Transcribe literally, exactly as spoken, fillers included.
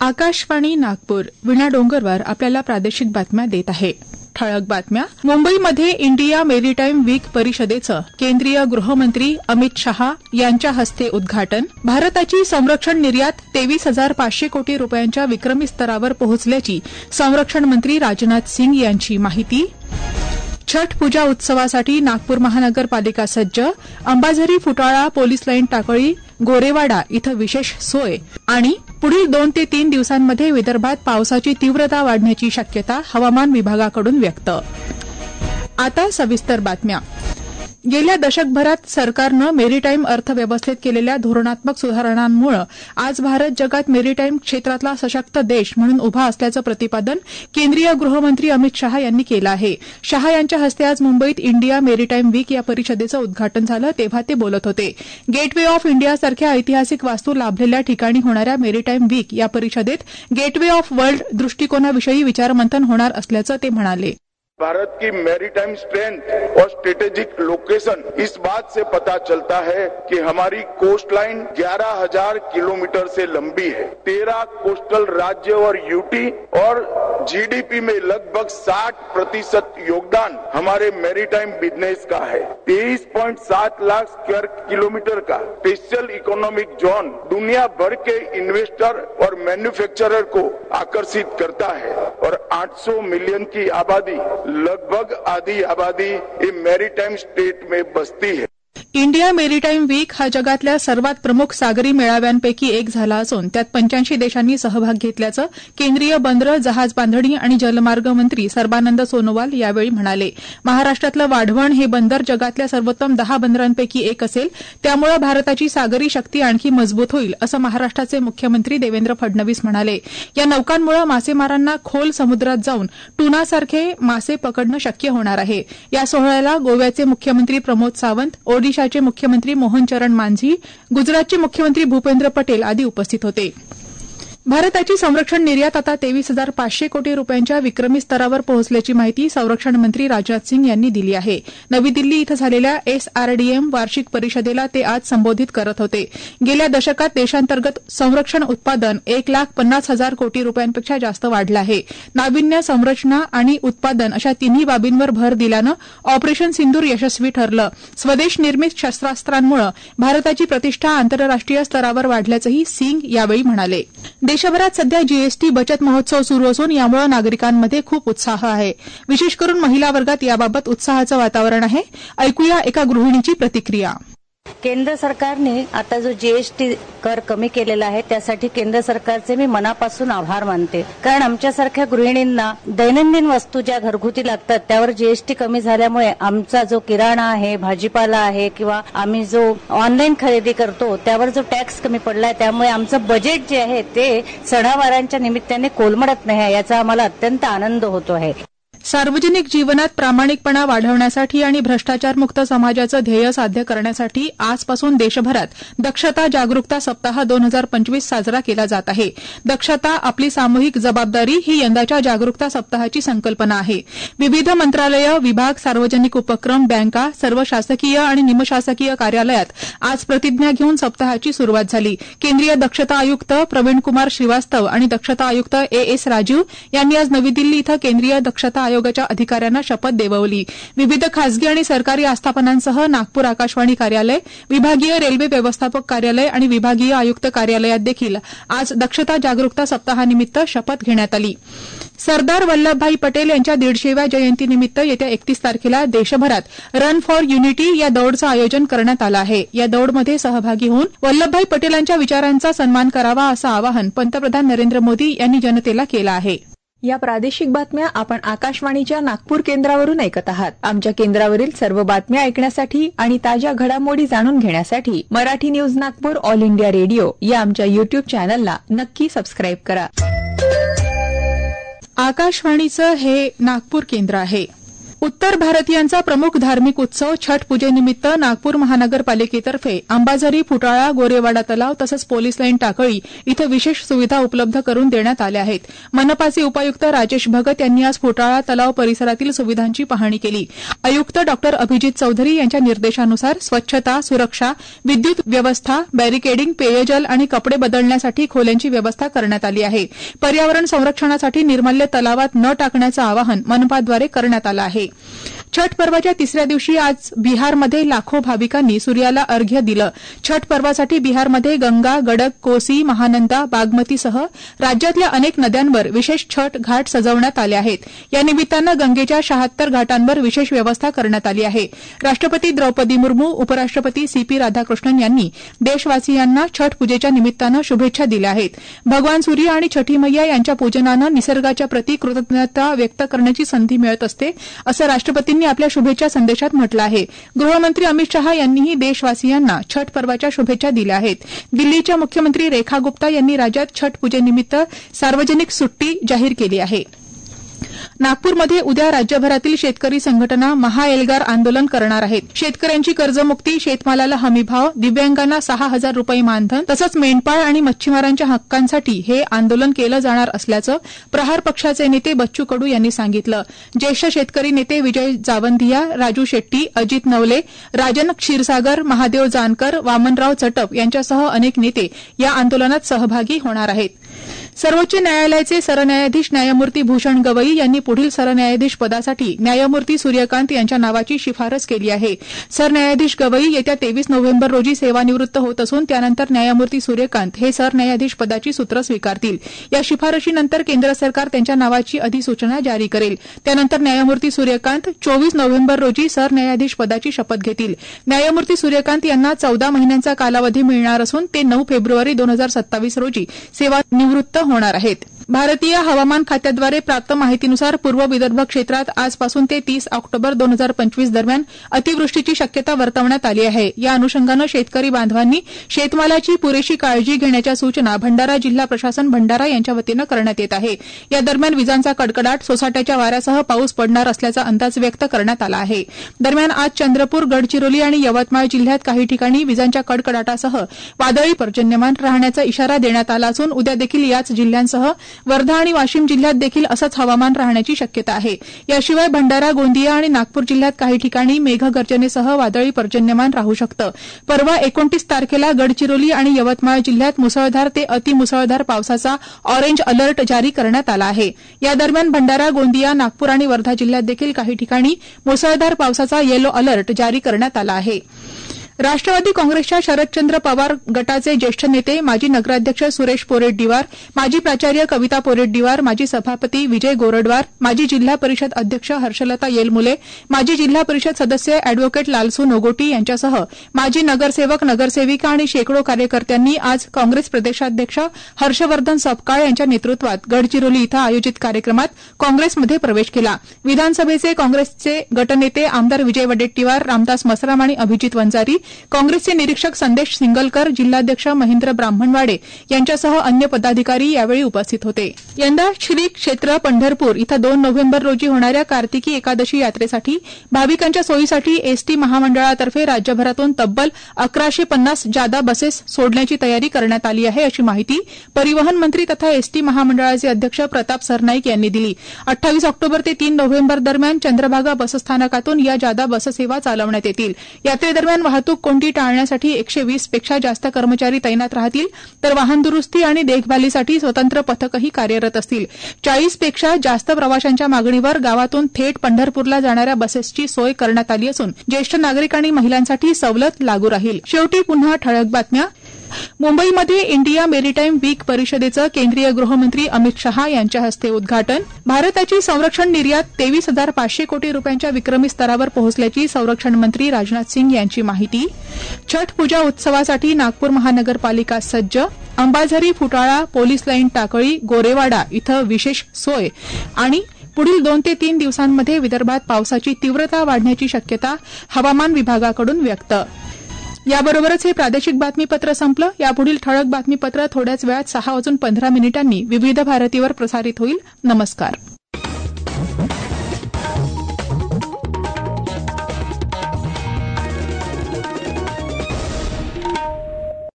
आकाशवाणी नागपूर. वीणा डोंगरवार आपल्याला प्रादेशिक बातम्या देत आहे. ठळक बातम्या. मुंबईमध्ये इंडिया मेरीटाईम वीक परिषदेचं केंद्रीय गृहमंत्री अमित शहा यांच्या हस्ते उद्घाटन. भारताची संरक्षण निर्यात तेवीस हजार पाचशे कोटी रुपयांच्या विक्रमी स्तरावर पोहोचल्याची संरक्षण मंत्री राजनाथ सिंग यांची माहिती. छठ पूजा उत्सवासाठी नागपूर महानगरपालिका सज्ज. अंबाझरी, फुटाळा, पोलीस लाईन टाकळी, गोरेवाडा इथं विशेष सोय. आणि पुढील दोन ते तीन दिवसांमध्ये विदर्भात पावसाची तीव्रता वाढण्याची शक्यता हवामान विभागाकडून व्यक्त. आता सविस्तर बातम्या. गेल्या दशकभरात सरकारनं मेरीटाईम अर्थव्यवस्थेत केलेल्या धोरणात्मक सुधारणांमुळे आज भारत जगात मेरीटाईम क्षेत्रातला सशक्त देश म्हणून उभा असल्याचं प्रतिपादन केंद्रीय गृहमंत्री अमित शहा यांनी केलं आहे. शहा यांच्या हस्ते आज मुंबईत इंडिया मेरीटाईम वीक या परिषदेचं उद्घाटन झालं तेव्हा ते बोलत होते. गेट वे ऑफ इंडियासारख्या ऐतिहासिक वास्तू लाभलेल्या ठिकाणी होणाऱ्या मेरीटाईम वीक या परिषदेत गेट वे ऑफ वर्ल्ड दृष्टिकोनाविषयी विचारमंथन होणार असल्याचं ते म्हणाले. भारत की मैरीटाइम स्ट्रेंथ और स्ट्रेटेजिक लोकेशन इस बात से पता चलता है कि हमारी कोस्ट लाइन ग्यारह हजार किलोमीटर से लंबी है. तेरह कोस्टल राज्य और यूटी और जीडीपी में लगभग साठ प्रतिशत योगदान हमारे मैरीटाइम बिजनेस का है. तेईस पॉइंट सात लाख स्क्वायर किलोमीटर का स्पेशल इकोनॉमिक जोन दुनिया भर के इन्वेस्टर और मैन्युफैक्चरर को आकर्षित करता है और आठ सौ मिलियन की आबादी, लगभग आधी आबादी ये मैरीटाइम स्टेट में बसती है. इंडिया मेरीटाईम वीक हा जगातल्या सर्वात प्रमुख सागरी मेळाव्यांपैकी एक झाला असून त्यात पंच्याऐंशी देशांनी सहभाग घेतल्याचं केंद्रीय बंदरं, जहाज बांधणी आणि जलमार्ग मंत्री सर्बानंद सोनोवाल यावेळी म्हणाले. महाराष्ट्रातलं वाढवण हे बंदर जगातल्या सर्वोत्तम दहा बंदरांपैकी एक असेल, त्यामुळे भारताची सागरी शक्ती आणखी मजबूत होईल असं महाराष्ट्राचे मुख्यमंत्री देवेंद्र फडणवीस म्हणाले. या नौकांमुळे मासेमारांना खोल समुद्रात जाऊन टुनासारखे मासे पकडणं शक्य होणार आहे. या सोहळ्याला गोव्याचे मुख्यमंत्री प्रमोद सावंत, ओडिशाचे मुख्यमंत्री मोहन चरण मांझी, गुजरातचे मुख्यमंत्री भूपेंद्र पटेल आदी उपस्थित होते. भारताची संरक्षण निर्यात आता तेवीस हजार पाचशे कोटी रुपयांच्या विक्रमी स्तरावर पोहोचल्याची माहिती संरक्षण मंत्री राजनाथ सिंग यांनी दिली आहे. नवी दिल्ली इथं झालेल्या एसआरडीएम वार्षिक परिषदेला ते आज संबोधित करत होते. गेल्या दशकात देशांतर्गत संरक्षण उत्पादन एक लाख पन्नास हजार कोटी रुपयांपेक्षा जास्त वाढलं आहे. नाविन्य, संरचना आणि उत्पादन अशा तिन्ही बाबींवर भर दिल्यानं ऑपरेशन सिंदूर यशस्वी ठरलं. स्वदेश निर्मित शस्त्रास्त्रांमुळे भारताची प्रतिष्ठा आंतरराष्ट्रीय स्तरावर वाढल्याचंही सिंग यावेळी म्हणाले. देशभरात सध्या जीएसटी बचत महोत्सव सुरू असून यामुळे नागरिकांमध्ये खूप उत्साह आहे. विशेष करून महिला वर्गात याबाबत उत्साहाचं वातावरण आहे. ऐकूया एका गृहिणीची प्रतिक्रिया. केंद्र सरकारने आता जो जीएसटी कर कमी केलेला आहे त्यासाठी केंद्र सरकारचे मी मनापासून आभार मानते. कारण आमच्यासारख्या गृहिणींना दैनंदिन वस्तू ज्या घरगुती लागतात त्यावर जीएसटी कमी झाल्यामुळे आमचा जो किराणा आहे, भाजीपाला आहे किंवा आम्ही जो ऑनलाईन खरेदी करतो त्यावर जो टॅक्स कमी पडलाय त्यामुळे आमचं बजेट जे आहे ते सणावारांच्या निमित्ताने कोलमडत नाही, याचा आम्हाला अत्यंत आनंद होतो आहे. सार्वजनिक जीवनात प्रामाणिकपणा वाढवण्यासाठी आणि भ्रष्टाचारमुक्त समाजाचं ध्येय साध्य करण्यासाठी आजपासून देशभरात दक्षता जागरूकता सप्ताह दोन हजार पंचवीस साजरा केला जात आहे. दक्षता आपली सामूहिक जबाबदारी ही यंदाच्या जागरूकता सप्ताहाची संकल्पना आहे. विविध मंत्रालयं, विभाग, सार्वजनिक उपक्रम, बँका, सर्व शासकीय आणि निमशासकीय कार्यालयात आज प्रतिज्ञा घेऊन सप्ताहाची सुरुवात झाली. केंद्रीय दक्षता आयुक्त प्रवीण कुमार श्रीवास्तव आणि दक्षता आयुक्त ए एस राजीव यांनी आज नवी दिल्ली इथं केंद्रीय दक्षता आयोगाच्या अधिकाऱ्यांना शपथ देववली. विविध खासगी आणि सरकारी आस्थापनांसह नागपूर आकाशवाणी कार्यालय, विभागीय रेल्वे व्यवस्थापक कार्यालय आणि विभागीय आयुक्त कार्यालयात देखील आज दक्षता जागरूकता सप्ताहानिमित्त शपथ घेण्यात आली. सरदार वल्लभभाई पटेल यांच्या दीडशेव्या जयंतीनिमित्त येत्या एकतीस तारखेला देशभरात रन फॉर युनिटी या दौडचं आयोजन करण्यात आलं आहे. या दौडमध्ये सहभागी होऊन वल्लभभाई पटेलांच्या विचारांचा सन्मान करावा असं आवाहन पंतप्रधान नरेंद्र मोदी यांनी जनतेला केलं आहे. या प्रादेशिक बातम्या आपण आकाशवाणीच्या नागपूर केंद्रावरून ऐकत आहात. आमच्या केंद्रावरील सर्व बातम्या ऐकण्यासाठी आणि ताज्या घडामोडी जाणून घेण्यासाठी Marathi news Nagpur All India Radio या आमच्या युट्यूब चॅनलला नक्की सबस्क्राईब करा. आकाशवाणीचं हे नागपूर केंद्र आहे. उत्तर भारतीयांचा प्रमुख धार्मिक उत्सव छठ पूजेनिमित्त नागपूर महानगरपालिकेतर्फे अंबाझरी, फुटाळा, गोरेवाडा तलाव तसंच पोलीस लाईन टाकळी इथं विशेष सुविधा उपलब्ध करून देण्यात आल्या आहेत. मनपाचे उपायुक्त राजेश भगत यांनी आज फुटाळा तलाव परिसरातील सुविधांची पाहणी केली. आयुक्त डॉ अभिजित चौधरी यांच्या निर्देशानुसार स्वच्छता, सुरक्षा, विद्युत व्यवस्था, बॅरिकेडिंग, पेयजल आणि कपडे बदलण्यासाठी खोल्यांची व्यवस्था करण्यात आली आहे. पर्यावरण संरक्षणासाठी निर्माल्य तलावात न टाकण्याचं आवाहन मनपाद्वारे करण्यात आलं आहे. छठ पर्वाच्या तिसऱ्या दिवशी आज बिहारमध्ये लाखो भाविकांनी सूर्याला अर्घ्य दिलं. छठ पर्वासाठी बिहारमध्ये गंगा, गडक, कोसी, महानंदा, बागमतीसह राज्यातल्या अनेक नद्यांवर विशेष छठ घाट सजवण्यात आले आहेत. या निमित्तानं गंगेच्या शहात्तर घाटांवर विशेष व्यवस्था करण्यात आली आहे. राष्ट्रपती द्रौपदी मुर्मू, उपराष्ट्रपती सी पी राधाकृष्णन यांनी देशवासियांना छठ पूजेच्या निमित्तानं शुभेच्छा दिल्या आहेत. भगवान सूर्य आणि छठी मैया यांच्या पूजनानं निसर्गाच्या प्रती कृतज्ञता व्यक्त करण्याची संधी मिळत असते, असं राष्ट्रपतींनी आपल्या शुभेच्छा संदेशात म्हटलं आहे. गृहमंत्री अमित शहा यांनीही देशवासियांना छठ पर्वाच्या शुभेच्छा दिल्या आहेत. दिल्लीच्या मुख्यमंत्री रेखा गुप्ता यांनी राज्यात छठ पूजेनिमित्त सार्वजनिक सुट्टी जाहीर केली आहे. नागपूरमध्ये उद्या राज्यभरातील शेतकरी संघटना महाएल्गार आंदोलन करणार आहेत. शेतकऱ्यांची कर्जमुक्ती, शेतमालाला हमीभाव, दिव्यांगांना सहा हजार रुपये मानधन तसंच मेंढपाळ आणि मच्छीमारांच्या हक्कांसाठी हे आंदोलन केलं जाणार असल्याचं प्रहार पक्षाचे नेते बच्चू कडू यांनी सांगितलं. ज्येष्ठ शेतकरी नेते विजय जावंधिया, राजू शेट्टी, अजित नवले, राजन क्षीरसागर, महादेव जानकर, वामनराव चटप यांच्यासह अनेक नेते या आंदोलनात सहभागी होणार आहेत. सर्वोच्च न्यायालयाचे सरन्यायाधीश न्यायमूर्ती भूषण गवई यांनी पुढील सरन्यायाधीश पदासाठी न्यायमूर्ती सूर्यकांत यांच्या नावाची शिफारस केली आहे. सरन्यायाधीश गवई येत्या तेवीस नोव्हेंबर रोजी सेवानिवृत्त होत असून त्यानंतर न्यायमूर्ती सूर्यकांत हे सरन्यायाधीश पदाची सूत्र स्वीकारतील. या शिफारशीनंतर केंद्र सरकार त्यांच्या नावाची अधिसूचना जारी करेल. त्यानंतर न्यायमूर्ती सूर्यकांत चोवीस नोव्हेंबर रोजी सरन्यायाधीश पदाची शपथ घेतील. न्यायमूर्ती सूर्यकांत यांना चौदा महिन्यांचा कालावधी मिळणार असून ते नऊ फेब्रुवारी दोन हजार सत्तावीस रोजी सेवानिवृत्त होणार आहेत. भारतीय हवामान खात्याद्वारे प्राप्त माहितीनुसार पूर्व विदर्भ क्षेत्रात आजपासून ते तीस ऑक्टोबर दोन हजार पंचवीस दरम्यान अतिवृष्टीची शक्यता वर्तवण्यात आली आहे. या अनुषंगानं शेतकरी बांधवांनी शेतमालाची पुरेशी काळजी घेण्याच्या सूचना भंडारा जिल्हा प्रशासन भंडारा यांच्या वतीनं करण्यात येत आहे. या दरम्यान विजांचा कडकडाट, सोसाट्याच्या वाऱ्यासह पाऊस पडणार असल्याचा अंदाज व्यक्त करण्यात आला आहे. दरम्यान आज चंद्रपूर, गडचिरोली आणि यवतमाळ जिल्ह्यात काही ठिकाणी विजांच्या कडकडाटासह वादळी पर्जन्यमान राहण्याचा इशारा देण्यात आला असून उद्या देखील याच जिल्ह्यांसह वर्धा आणि वाशिम जिल्ह्यात देखील असंच हवामान राहण्याची शक्यता आहे. याशिवाय भंडारा, गोंदिया आणि नागपूर जिल्ह्यात काही ठिकाणी मेघगर्जनेसह वादळी पर्जन्यमान राहू शकतं. परवा एकोणतीस तारखेला गडचिरोली आणि यवतमाळ जिल्ह्यात मुसळधार ते अतिमुसळधार पावसाचा ऑरेंज अलर्ट जारी करण्यात आला आहे. या दरम्यान भंडारा, गोंदिया, नागपूर आणि वर्धा जिल्ह्यात देखील काही ठिकाणी मुसळधार पावसाचा येलो अलर्ट जारी करण्यात आला आहे. राष्ट्रवादी काँग्रेसच्या शरदचंद्र पवार गटाचे ज्येष्ठ नेते माजी नगराध्यक्ष सुरेश पोरेटदीवार, माजी प्राचार्य कविता पोरेटदीवार, माजी सभापती विजय गोरडवार, माजी जिल्हा परिषद अध्यक्ष हर्षलता येलमुले, माजी जिल्हा परिषद सदस्य अॅडव्होकेट लालसू नोगोटी यांच्यासह माजी नगरसेवक, नगरसेविका आणि शेकडो कार्यकर्त्यांनी आज काँग्रेस प्रदेशाध्यक्ष हर्षवर्धन सपकाळ यांच्या नेतृत्वात गडचिरोली इथं आयोजित कार्यक्रमात काँग्रेसमध्ये प्रवेश केला. विधानसभेचे काँग्रेसचे गटनेते आमदार विजय वडेट्टीवार, रामदास मसराम आणि अभिजित वंजारी, काँग्रेसचे निरीक्षक संदेश सिंगलकर, जिल्हाध्यक्ष महेंद्र ब्राह्मणवाडे यांच्यासह अन्य पदाधिकारी यावेळी उपस्थित होते. यंदा श्री क्षेत्र पंढरपूर इथं दोन नोव्हेंबर रोजी होणाऱ्या कार्तिकी एकादशी यात्रेसाठी भाविकांच्या सोयीसाठी एसटी महामंडळातर्फे राज्यभरातून तब्बल अकराशे पन्नास जादा बसेस सोडण्याची तयारी करण्यात आली आहे, अशी माहिती परिवहन मंत्री तथा एसटी महामंडळाचे अध्यक्ष प्रताप सरनाईक यांनी दिली. अठ्ठावीस ऑक्टोबर ते तीन नोव्हेंबर दरम्यान चंद्रभागा बसस्थानकातून या जादा बससेवा चालवण्यात येतील. यात्रेदरम्यान वाहतूक कोंडी टाळण्यासाठी एकशे वीस पेक्षा जास्त कर्मचारी तैनात राहतील, तर वाहन दुरुस्ती आणि देखभालीसाठी स्वतंत्र पथकही कार्यरत असतील. चाळीस पेक्षा जास्त प्रवाशांच्या मागणीवर गावातून थेट पंढरपूरला जाणाऱ्या बसेसची सोय करण्यात आली असून ज्येष्ठ नागरिक आणि महिलांसाठी सवलत लागू राहील. शेवटी पुन्हा ठळक बातम्या. मुंबईमध्ये इंडिया मेरीटाईम वीक परिषदेचं केंद्रीय गृहमंत्री अमित शहा यांच्या हस्ते उद्घाटन. भारताची संरक्षण निर्यात तेवीस हजार पाचशे कोटी रुपयांच्या विक्रमी स्तरावर पोहोचल्याची संरक्षण मंत्री राजनाथ सिंग यांची माहिती. छठ पूजा उत्सवासाठी नागपूर महानगरपालिका सज्ज. अंबाझरी, फुटाळा, पोलीस लाईन टाकळी, गोरेवाडा इथं विशेष सोय. आणि पुढील दोन ते तीन दिवसांमध्ये विदर्भात पावसाची तीव्रता वाढण्याची शक्यता हवामान विभागाकडून व्यक्त. याबरोबरच हे प्रादेशिक बातमीपत्र संपलं. यापुढील ठळक बातमीपत्र थोड्याच वेळात सहा वाजून पंधरा मिनिटांनी विविध भारतीवर प्रसारित होईल. नमस्कार.